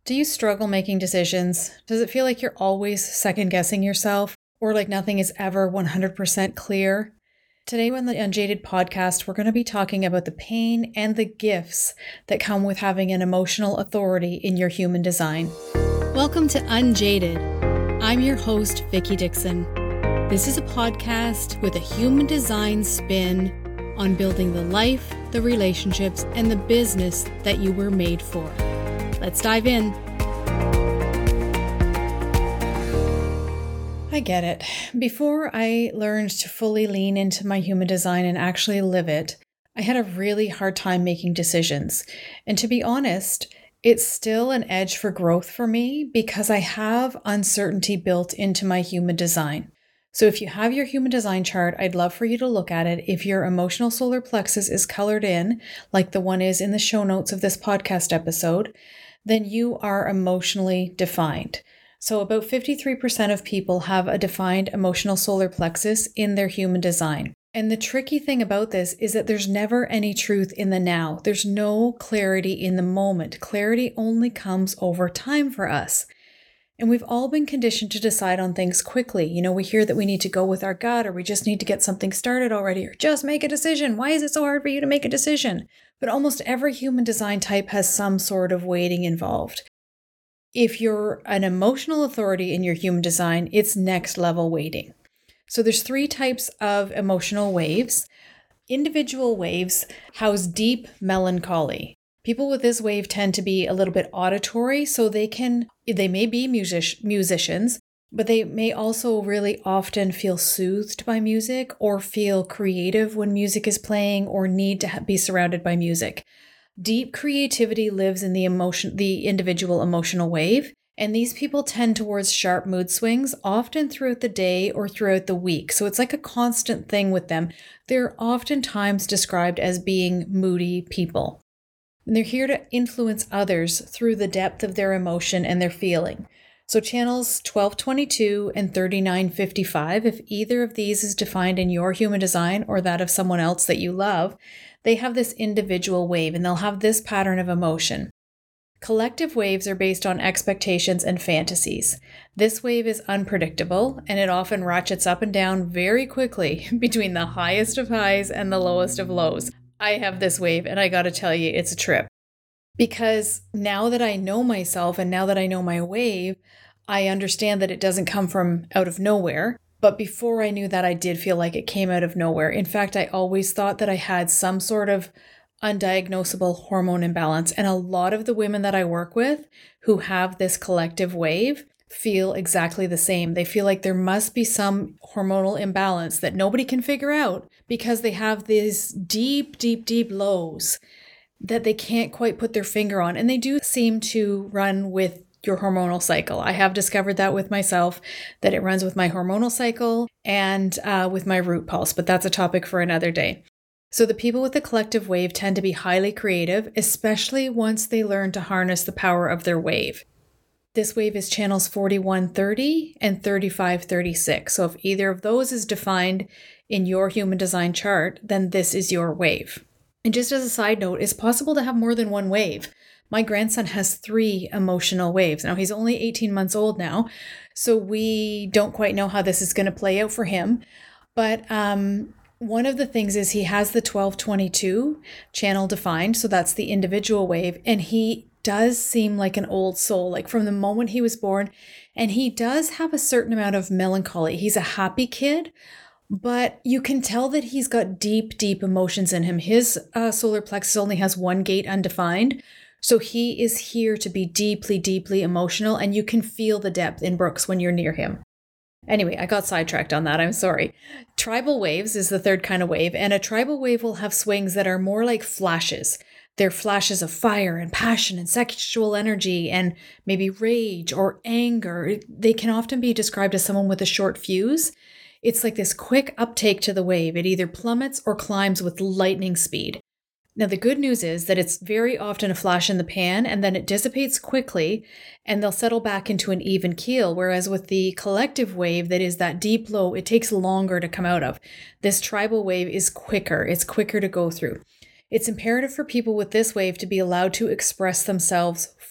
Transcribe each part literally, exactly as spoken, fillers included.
Do you struggle making decisions? Does it feel like you're always second guessing yourself or like nothing is ever one hundred percent clear? Today on the Unjaded podcast, we're going to be talking about the pain and the gifts that come with having an emotional authority in your human design. Welcome to Unjaded. I'm your host, Vicki Dixon. This is a podcast with a human design spin on building the life, the relationships, and the business that you were made for. Let's dive in. I get it. Before I learned to fully lean into my human design and actually live it, I had a really hard time making decisions. And to be honest, it's still an edge for growth for me because I have uncertainty built into my human design. So if you have your human design chart, I'd love for you to look at it. If your emotional solar plexus is colored in, like the one is in the show notes of this podcast episode, then you are emotionally defined. So about fifty-three percent of people have a defined emotional solar plexus in their human design. And the tricky thing about this is that there's never any truth in the now. There's no clarity in the moment. Clarity only comes over time for us. And we've all been conditioned to decide on things quickly. You know, we hear that we need to go with our gut, or we just need to get something started already, or just make a decision. Why is it so hard for you to make a decision? But almost every human design type has some sort of waiting involved. If you're an emotional authority in your human design, it's next level waiting. So there's three types of emotional waves. Individual waves house deep melancholy. People with this wave tend to be a little bit auditory, so they can, they may be music, musicians, but they may also really often feel soothed by music or feel creative when music is playing or need to be surrounded by music. Deep creativity lives in the emotion, the individual emotional wave, and these people tend towards sharp mood swings, often throughout the day or throughout the week. So it's like a constant thing with them. They're oftentimes described as being moody people. And they're here to influence others through the depth of their emotion and their feeling. So channels twelve twenty-two and thirty-nine fifty-five, if either of these is defined in your human design or that of someone else that you love, they have this individual wave and they'll have this pattern of emotion. Collective waves are based on expectations and fantasies. This wave is unpredictable and it often ratchets up and down very quickly between the highest of highs and the lowest of lows. I have this wave and I got to tell you, it's a trip. Because now that I know myself and now that I know my wave, I understand that it doesn't come from out of nowhere. But before I knew that, I did feel like it came out of nowhere. In fact, I always thought that I had some sort of undiagnosable hormone imbalance. And a lot of the women that I work with who have this collective wave feel exactly the same. They feel like there must be some hormonal imbalance that nobody can figure out because they have these deep, deep, deep lows that they can't quite put their finger on. And they do seem to run with your hormonal cycle. I have discovered that with myself, that it runs with my hormonal cycle and uh, with my root pulse, but that's a topic for another day. So the people with the collective wave tend to be highly creative, especially once they learn to harness the power of their wave. This wave is channels forty-one thirty and thirty-five thirty-six. So if either of those is defined in your human design chart, then this is your wave. And just as a side note, it's possible to have more than one wave. My grandson has three emotional waves. Now, he's only eighteen months old now, so we don't quite know how this is going to play out for him. But um, one of the things is he has the twelve twenty-two channel defined, so that's the individual wave, and he does seem like an old soul, like from the moment he was born, and he does have a certain amount of melancholy. He's a happy kid, but you can tell that he's got deep, deep emotions in him. His uh, solar plexus only has one gate undefined. So he is here to be deeply, deeply emotional, and you can feel the depth in Brooks when you're near him. Anyway, I got sidetracked on that. I'm sorry. Tribal waves is the third kind of wave, and a tribal wave will have swings that are more like flashes. They're flashes of fire and passion and sexual energy and maybe rage or anger. They can often be described as someone with a short fuse. It's like this quick uptake to the wave. It either plummets or climbs with lightning speed. Now, the good news is that it's very often a flash in the pan and then it dissipates quickly and they'll settle back into an even keel. Whereas with the collective wave that is that deep low, it takes longer to come out of. This tribal wave is quicker. It's quicker to go through. It's imperative for people with this wave to be allowed to express themselves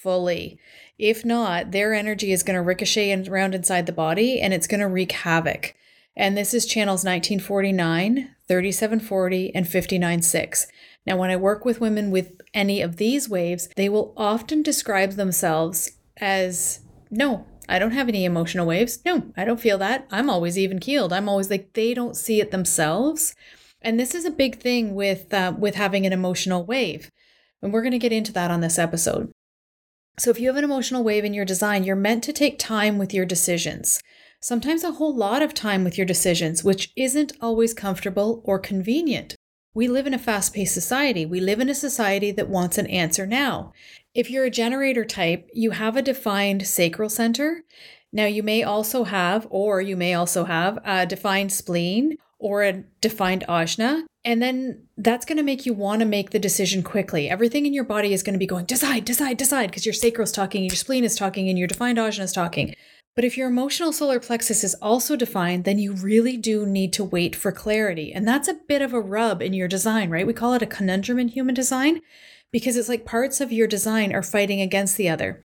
fully. If not, their energy is going to ricochet around inside the body and it's going to wreak havoc. And this is channels nineteen forty-nine, thirty-seven forty, and fifty-nine six. Now, when I work with women with any of these waves, they will often describe themselves as, no, I don't have any emotional waves. No, I don't feel that. I'm always even keeled. I'm always like, they don't see it themselves. And this is a big thing with, uh, with having an emotional wave. And we're going to get into that on this episode. So if you have an emotional wave in your design, you're meant to take time with your decisions. Sometimes a whole lot of time with your decisions, which isn't always comfortable or convenient. We live in a fast-paced society. We live in a society that wants an answer now. If you're a generator type, you have a defined sacral center. Now you may also have, or you may also have a defined spleen or a defined ajna. And then that's going to make you want to make the decision quickly. Everything in your body is going to be going, decide, decide, decide, because your sacral is talking, your spleen is talking, and your defined ajna is talking. But if your emotional solar plexus is also defined, then you really do need to wait for clarity. And that's a bit of a rub in your design, right? We call it a conundrum in human design because it's like parts of your design are fighting against the other.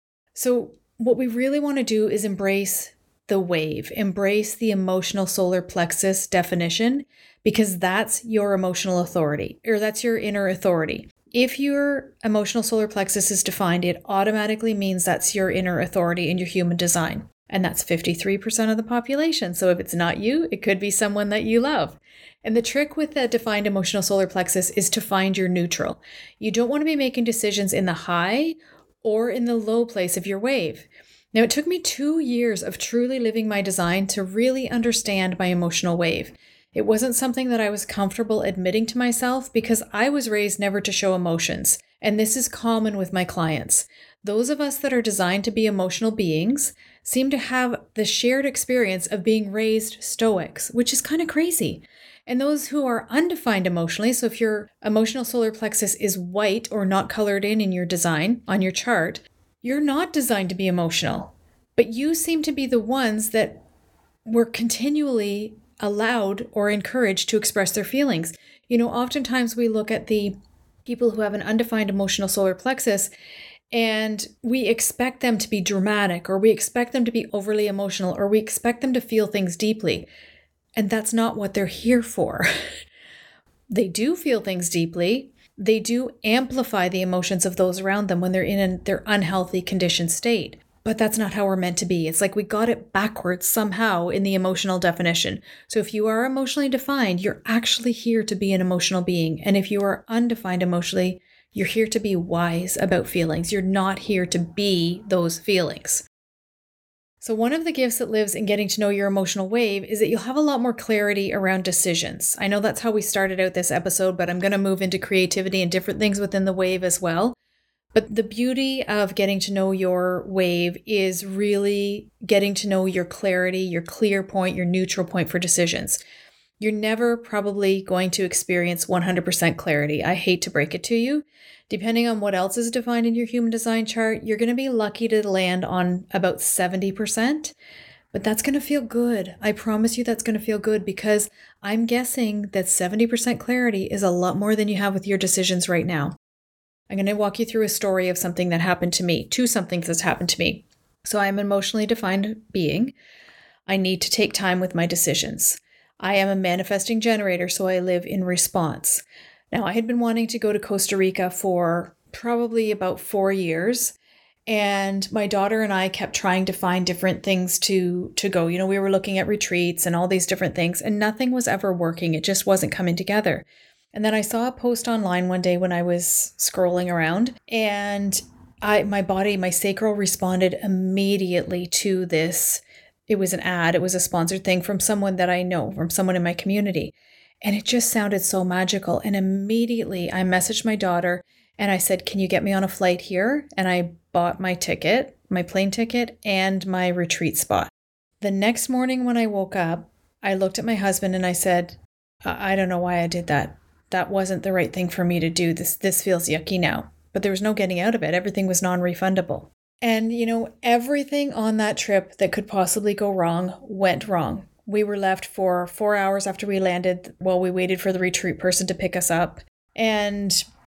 So what we really want to do is embrace the wave, embrace the emotional solar plexus definition, because that's your emotional authority, or that's your inner authority. If your emotional solar plexus is defined, it automatically means that's your inner authority in your human design. And that's fifty-three percent of the population. So if it's not you, it could be someone that you love. And the trick with the defined emotional solar plexus is to find your neutral. You don't want to be making decisions in the high or in the low place of your wave. Now, it took me two years of truly living my design to really understand my emotional wave. It wasn't something that I was comfortable admitting to myself because I was raised never to show emotions. And this is common with my clients. Those of us that are designed to be emotional beings seem to have the shared experience of being raised stoics, which is kind of crazy. And those who are undefined emotionally, so if your emotional solar plexus is white or not colored in in your design on your chart, you're not designed to be emotional. But you seem to be the ones that were continually allowed or encouraged to express their feelings. You know, oftentimes we look at the people who have an undefined emotional solar plexus and we expect them to be dramatic, or we expect them to be overly emotional, or we expect them to feel things deeply. And that's not what they're here for. They do feel things deeply. They do amplify the emotions of those around them when they're in their unhealthy conditioned state. But that's not how we're meant to be. It's like we got it backwards somehow in the emotional definition. So if you are emotionally defined, you're actually here to be an emotional being. And if you are undefined emotionally, you're here to be wise about feelings. You're not here to be those feelings. So one of the gifts that lives in getting to know your emotional wave is that you'll have a lot more clarity around decisions. I know that's how we started out this episode, but I'm going to move into creativity and different things within the wave as well. But the beauty of getting to know your wave is really getting to know your clarity, your clear point, your neutral point for decisions. You're never probably going to experience one hundred percent clarity. I hate to break it to you. Depending on what else is defined in your human design chart, you're going to be lucky to land on about seventy percent. But that's going to feel good. I promise you that's going to feel good because I'm guessing that seventy percent clarity is a lot more than you have with your decisions right now. I'm going to walk you through a story of something that happened to me, two somethings that's happened to me. So I'm an emotionally defined being. I need to take time with my decisions. I am a manifesting generator, so I live in response. Now, I had been wanting to go to Costa Rica for probably about four years, and my daughter and I kept trying to find different things to, to go. You know, we were looking at retreats and all these different things, and nothing was ever working. It just wasn't coming together. And then I saw a post online one day when I was scrolling around, and I, my body, my sacral responded immediately to this. It was an ad. It was a sponsored thing from someone that I know, from someone in my community. And it just sounded so magical. And immediately I messaged my daughter and I said, can you get me on a flight here? And I bought my ticket, my plane ticket, and my retreat spot. The next morning when I woke up, I looked at my husband and I said, I, I don't know why I did that. That wasn't the right thing for me to do. This this feels yucky now. But there was no getting out of it. Everything was non-refundable. And, you know, everything on that trip that could possibly go wrong went wrong. We were left for four hours after we landed while we waited for the retreat person to pick us up. And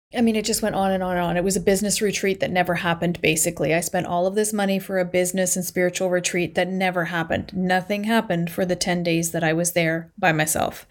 I mean, it just went on and on and on. It was a business retreat that never happened, basically. I spent all of this money for a business and spiritual retreat that never happened. Nothing happened for the ten days that I was there by myself.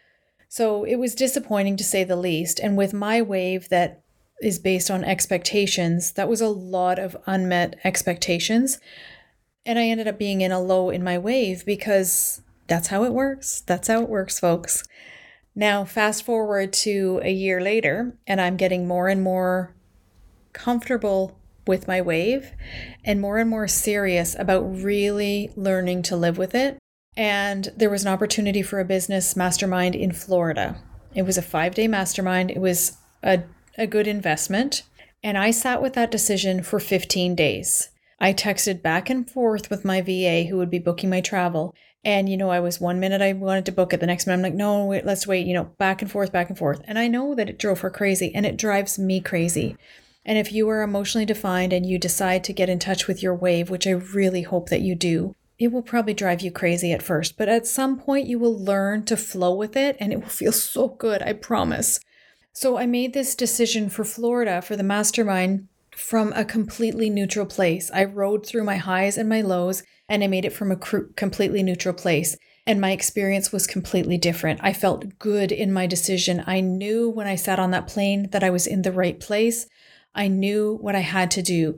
So it was disappointing to say the least. And with my wave that is based on expectations, that was a lot of unmet expectations. And I ended up being in a low in my wave because that's how it works. That's how it works, folks. Now, fast forward to a year later, and I'm getting more and more comfortable with my wave and more and more serious about really learning to live with it. And there was an opportunity for a business mastermind in Florida. It was a five-day mastermind. It was a, a good investment. And I sat with that decision for fifteen days. I texted back and forth with my V A who would be booking my travel. And, you know, I was one minute I wanted to book it. The next minute I'm like, no, wait, let's wait, you know, back and forth, back and forth. And I know that it drove her crazy and it drives me crazy. And if you are emotionally defined and you decide to get in touch with your wave, which I really hope that you do, it will probably drive you crazy at first. But at some point you will learn to flow with it and it will feel so good, I promise. So I made this decision for Florida for the mastermind from a completely neutral place. I rode through my highs and my lows, and I made it from a cr- completely neutral place. And my experience was completely different. I felt good in my decision. I knew when I sat on that plane that I was in the right place. I knew what I had to do.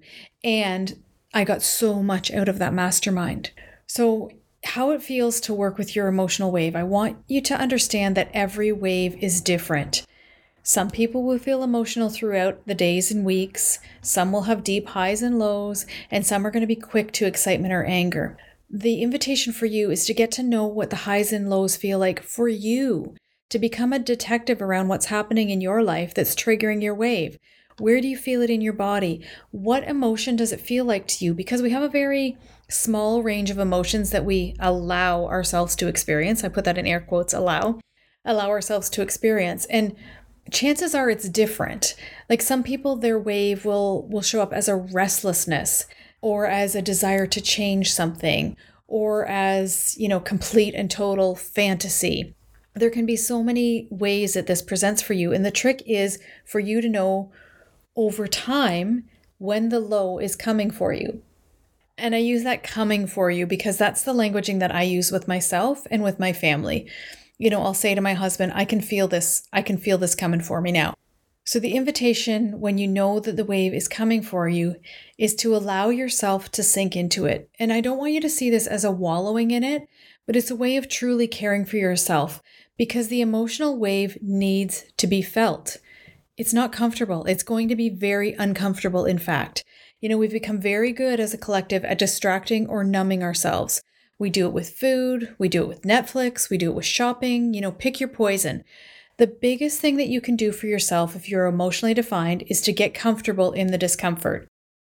And I got so much out of that mastermind. So how it feels to work with your emotional wave, I want you to understand that every wave is different. Some people will feel emotional throughout the days and weeks. Some will have deep highs and lows, and some are going to be quick to excitement or anger. The invitation for you is to get to know what the highs and lows feel like for you, to become a detective around what's happening in your life that's triggering your wave. Where do you feel it in your body? What emotion does it feel like to you? Because we have a very small range of emotions that we allow ourselves to experience. I put that in air quotes, allow, allow ourselves to experience. And chances are it's different. Like some people, their wave will will show up as a restlessness or as a desire to change something or as, you know, complete and total fantasy. There can be so many ways that this presents for you. And the trick is for you to know over time when the low is coming for you. And I use that coming for you because that's the languaging that I use with myself and with my family. You know, I'll say to my husband, I can feel this. I can feel this coming for me now. So the invitation when you know that the wave is coming for you is to allow yourself to sink into it. And I don't want you to see this as a wallowing in it, but it's a way of truly caring for yourself because the emotional wave needs to be felt. It's not comfortable. It's going to be very uncomfortable, in fact. You know, we've become very good as a collective at distracting or numbing ourselves. We do it with food, we do it with Netflix, we do it with shopping, you know, pick your poison. The biggest thing that you can do for yourself if you're emotionally defined is to get comfortable in the discomfort.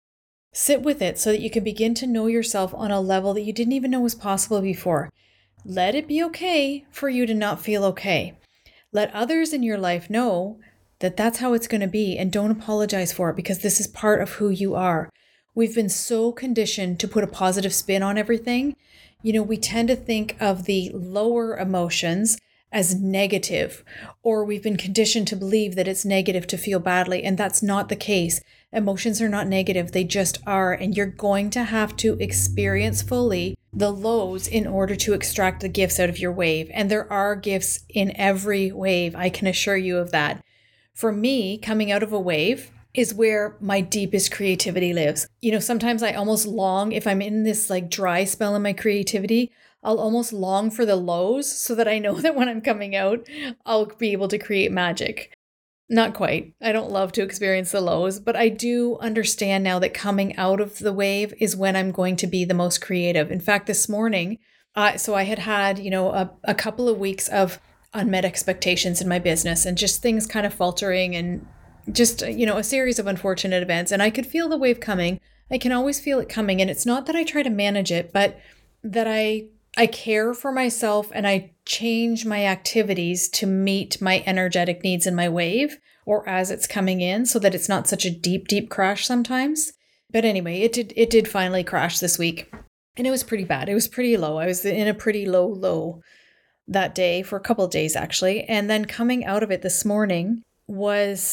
Sit with it so that you can begin to know yourself on a level that you didn't even know was possible before. Let it be okay for you to not feel okay. Let others in your life know that that's how it's going to be and don't apologize for it because this is part of who you are. We've been so conditioned to put a positive spin on everything. You know, we tend to think of the lower emotions as negative, or we've been conditioned to believe that it's negative to feel badly, and that's not the case. Emotions are not negative, they just are, and you're going to have to experience fully the lows in order to extract the gifts out of your wave. And there are gifts in every wave, I can assure you of that. For me, coming out of a wave is where my deepest creativity lives. You know, sometimes I almost long, if I'm in this like dry spell in my creativity, I'll almost long for the lows so that I know that when I'm coming out, I'll be able to create magic. Not quite. I don't love to experience the lows, but I do understand now that coming out of the wave is when I'm going to be the most creative. In fact, this morning, uh, so I had had, you know, a, a couple of weeks of unmet expectations in my business and just things kind of faltering and just, you know, a series of unfortunate events. And I could feel the wave coming. I can always feel it coming. And it's not that I try to manage it, but that I I care for myself and I change my activities to meet my energetic needs in my wave or as it's coming in so that it's not such a deep, deep crash sometimes. But anyway, it did it did finally crash this week. And it was pretty bad. It was pretty low. I was in a pretty low low that day for a couple of days actually. And then coming out of it this morning was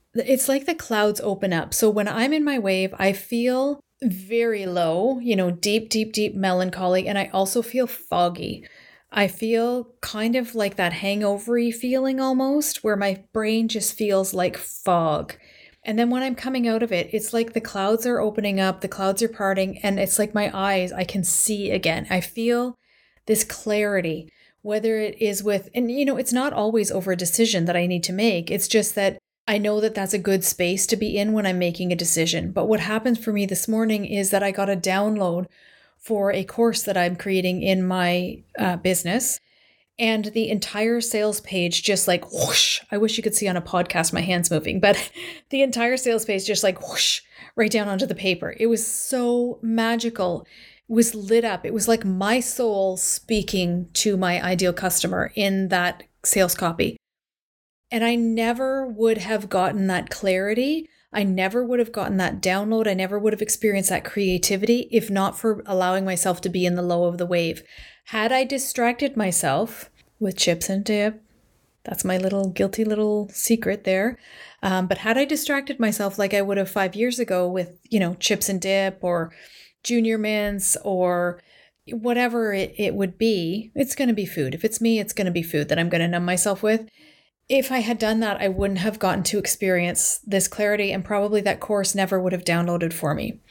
It's like the clouds open up. So when I'm in my wave, I feel very low, you know, deep, deep, deep melancholy. And I also feel foggy. I feel kind of like that hangover-y feeling almost, where my brain just feels like fog. And then when I'm coming out of it, it's like the clouds are opening up, the clouds are parting, and it's like my eyes, I can see again. I feel this clarity, whether it is with, and you know, it's not always over a decision that I need to make. It's just that I know that that's a good space to be in when I'm making a decision. But what happened for me this morning is that I got a download for a course that I'm creating in my uh, business. And the entire sales page just like whoosh. I wish you could see on a podcast my hands moving, but the entire sales page just like whoosh right down onto the paper. It was so magical. It was lit up. It was like my soul speaking to my ideal customer in that sales copy. And I never would have gotten that clarity. I never would have gotten that download. I never would have experienced that creativity if not for allowing myself to be in the low of the wave. Had I distracted myself with chips and dip, that's my little guilty little secret there. Um, but had I distracted myself like I would have five years ago with, you know, chips and dip or junior mints or whatever it, it would be, it's going to be food. If it's me, it's going to be food that I'm going to numb myself with. If I had done that, I wouldn't have gotten to experience this clarity, and probably that course never would have downloaded for me.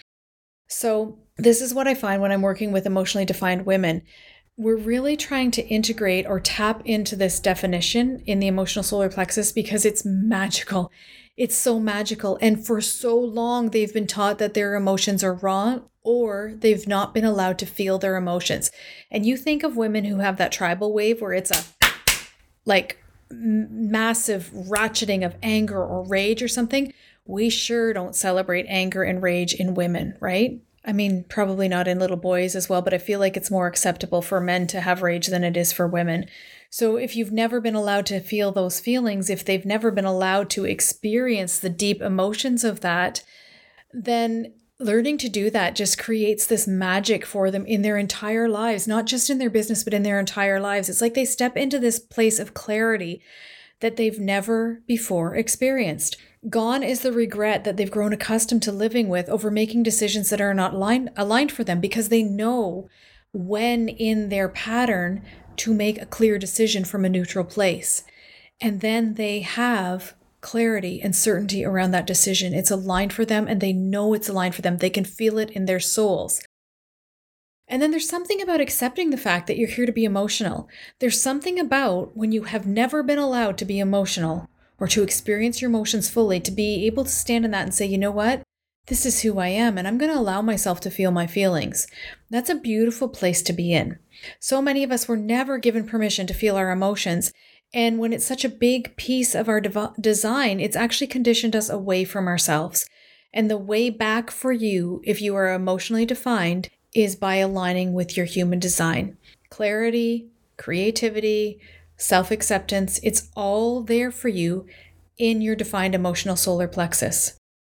So this is what I find when I'm working with emotionally defined women. We're really trying to integrate or tap into this definition in the emotional solar plexus because it's magical. It's so magical. And for so long, they've been taught that their emotions are wrong or they've not been allowed to feel their emotions. And you think of women who have that tribal wave where it's a like massive ratcheting of anger or rage or something. We sure don't celebrate anger and rage in women, right? I mean, probably not in little boys as well, but I feel like it's more acceptable for men to have rage than it is for women. So if you've never been allowed to feel those feelings, if they've never been allowed to experience the deep emotions of that, then learning to do that just creates this magic for them in their entire lives, not just in their business, but in their entire lives. It's like they step into this place of clarity that they've never before experienced. Gone is the regret that they've grown accustomed to living with over making decisions that are not aligned, aligned for them, because they know when in their pattern to make a clear decision from a neutral place. And then they have clarity and certainty around that decision. It's aligned for them and they know it's aligned for them. They can feel it in their souls. And then there's something about accepting the fact that you're here to be emotional. There's something about when you have never been allowed to be emotional or to experience your emotions fully, to be able to stand in that and say, you know what? This is who I am, and I'm going to allow myself to feel my feelings. That's a beautiful place to be in. So many of us were never given permission to feel our emotions. And when it's such a big piece of our dev- design, it's actually conditioned us away from ourselves. And the way back for you, if you are emotionally defined, is by aligning with your human design. Clarity, creativity, self-acceptance, it's all there for you in your defined emotional solar plexus.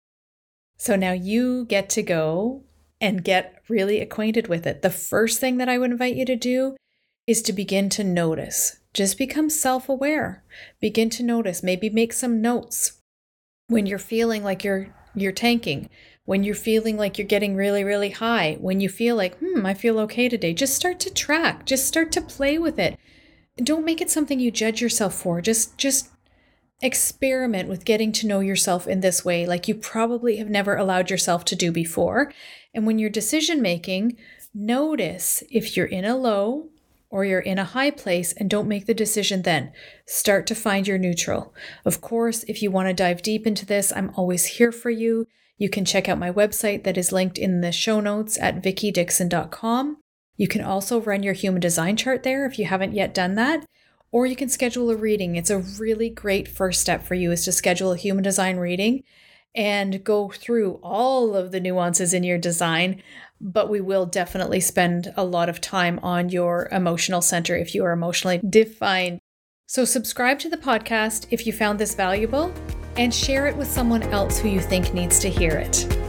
So now you get to go and get really acquainted with it. The first thing that I would invite you to do is to begin to notice. Just become self-aware. Begin to notice. Maybe make some notes when you're feeling like you're you're tanking, when you're feeling like you're getting really, really high, when you feel like, hmm, I feel okay today. Just start to track. Just start to play with it. Don't make it something you judge yourself for. Just, just experiment with getting to know yourself in this way, like you probably have never allowed yourself to do before. And when you're decision making, notice if you're in a low or you're in a high place, and don't make the decision then. Start to find your neutral. Of course, if you want to dive deep into this, I'm always here for you. You can check out my website that is linked in the show notes at vicki dixon dot com. You can also run your human design chart there if you haven't yet done that, or you can schedule a reading. It's a really great first step for you is to schedule a human design reading and go through all of the nuances in your design. But we will definitely spend a lot of time on your emotional center if you are emotionally defined. So subscribe to the podcast if you found this valuable and share it with someone else who you think needs to hear it.